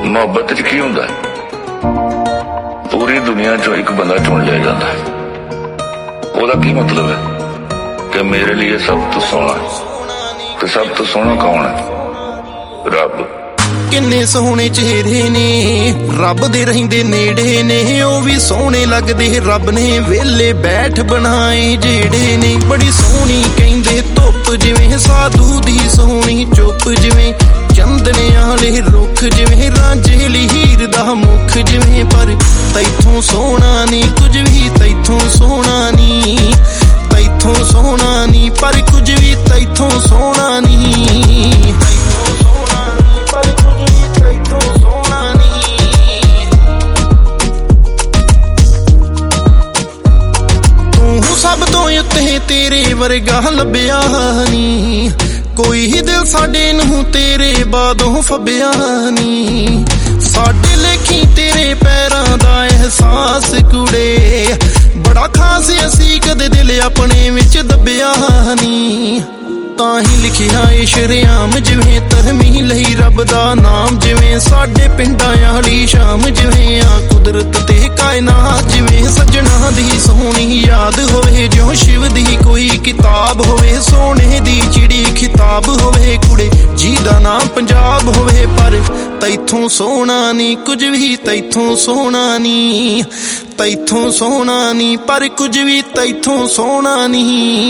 ਮੁਹੱਬਤ च की हुंदा है? पूरी दुनिया चो एक बंदा चुन लिया जाता है। ओहदा की मतलब है कि मेरे लिए सब तो सोहना, तो सब तो सोहना कौन है? रब। किन्ने सोहने चेहरे ने रब दे रहिंदे नेड़े ने, ओ भी सोहने लगदे रब ने वेले बैठ बनाए जेड़े ने। बड़ी सोहनी कहंदे धुप जिवें साधु दी सोहनी चुप जिवें चंदने आले रुख जिवें रांझे हीर दा मुख जिवें। पर तैथों सोहना नी कुछ भी, तैथों सोहना नी, तैथों सोहना नी पर कुछ भी, तैथों सोहना नी। सब तो उत्ते तेरे वर्गा लभ्या नी, कोई ही दिल साडे नूं तेरे बादों फब्या नी। साडे लेखी तेरे पैरां दा एहसास कुड़े, बड़ा खास असी कदे दिल अपने विच दब्या नी। ताही लिखिया ए शरेआम जिवें तरमी लई रब दा नाम, जिवें साडे पिंडां आली शाम, जिवें आ कुदरत ते कायनात, जिवें सजना दी सोहनी याद होवे, जो शिव दी कोई किताब होवे, सोने दी चिड़ी खिताब होवे, कुड़े जी दा नाम पंजाब होवे। पर तैथों सोहना नी कुछ भी, तैथों सोहना नी, तैथों सोहना नी पर कुछ भी, तैथों सोहना नी।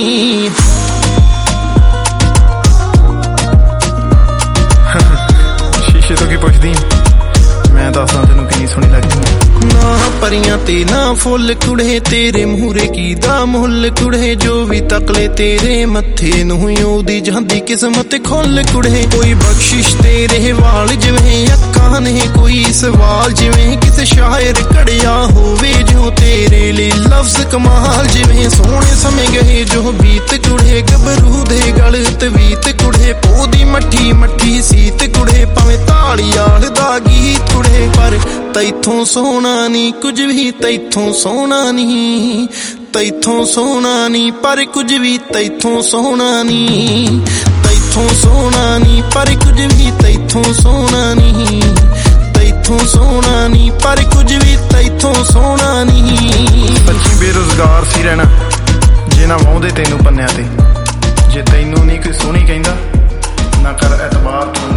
शीशे तो की पुछदी, मैं दसां तेनू किन्नी सोहनी लगदी। ना परियां ते ना फुल कुड़े, तेरे मूहरे की दा मुल कुड़े, जो भी तकले तेरे मत्थे नूं ओदी जांदी किस्मत खुल कुड़े। कोई बख्शिश तेरे वाल जिवें अक्खां ने, कोई सवाल जिवें किसे शायर घड़िया होवे, जो तेरे लिए लफ्ज कमाल, जिवें सोहने समय गए जो बीत कुड़े, गबरू दे गल तवीत कुड़े, पोदी मट्ठी मट्ठी सीत कुड़े, भावें ताड़ियाल दा गीत कुड़े। पर तैथों सोहना नी कुछ भी, तैथों सोहना नी, तैथों सोहना नी पर कुछ भी, तैथों सोहना नी, तैथों सोहना नी पर कुछ भी, तैथों सोहना नी, तैथों सोहना नी पर कुछ भी, तैथों सोहना नी। सच्ची बेरोजगार सी रहना जे ना वाउंदे तैनू पन्नियां ते, जे तैनू नहीं कोई सोहनी कहंदा ना कर एतबार।